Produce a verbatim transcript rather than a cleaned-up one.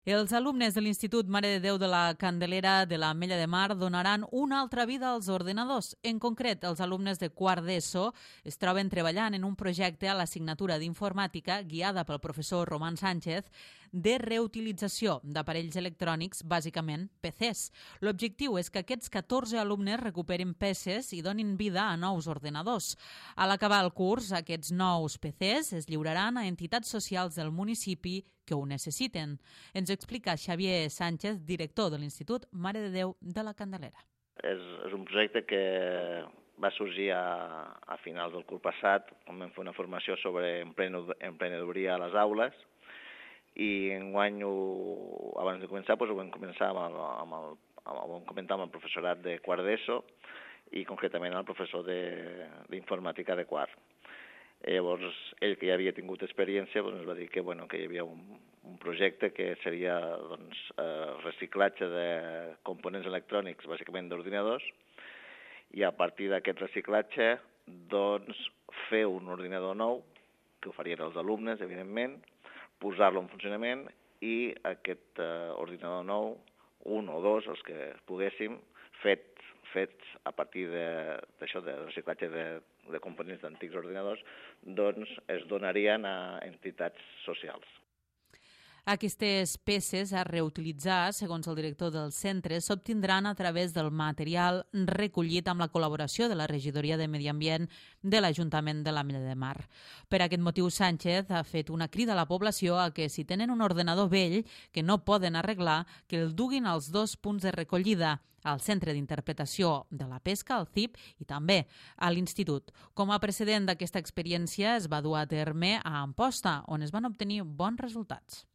Els alumnes de l'Institut Mare de Déu de la Candelera de l'Ametlla de Mar donaran una altra vida als ordinadors. En concret, els alumnes de quart d'ESO es troben treballant en un projecte a l'assignatura d'informàtica guiada pel professor Roman Sánchez de reutilització d'aparells electrònics, bàsicament P Cs. L'objectiu és que aquests catorze alumnes recuperin peces i donin vida a nous ordinadors. A l'acabar el curs, aquests nous P Cs es lliuraran a entitats socials del municipi que ho necessiten. Ens explica Xavier Sánchez, director de l'Institut Mare de Déu de la Candelera. És, és un projecte que va sorgir a, a finals del curs passat, on vam fer una formació sobre emprenedoria a les aules, i enguany, ho, abans de començar, doncs, ho vam començar amb el, amb el, amb el, vam comentar amb el professorat de quart d'ESO i concretament el professor d'informàtica de, de quart. Llavors, ell, que ja havia tingut experiència, doncs, ens va dir que, bueno, que hi havia un, un projecte que seria doncs, eh, reciclatge de components electrònics, bàsicament d'ordinadors, i a partir d'aquest reciclatge doncs, fer un ordinador nou, que ho farien els alumnes, evidentment, posar-lo en funcionament i aquest eh, ordinador nou, un o dos, els que poguéssim, fet fets a partir d'això, de, de reciclatge de, de components d'antics ordinadors, doncs es donarien a entitats socials. Aquestes peces a reutilitzar, segons el director del centre, s'obtindran a través del material recollit amb la col·laboració de la Regidoria de Medi Ambient de l'Ajuntament de l'Ametlla de Mar. Per aquest motiu, Sánchez ha fet una crida a la població a que, si tenen un ordinador vell que no poden arreglar, que el duguin als dos punts de recollida, al Centre d'Interpretació de la Pesca, al C I P, i també a l'Institut. Com a precedent d'aquesta experiència es va dur a terme a Amposta, on es van obtenir bons resultats.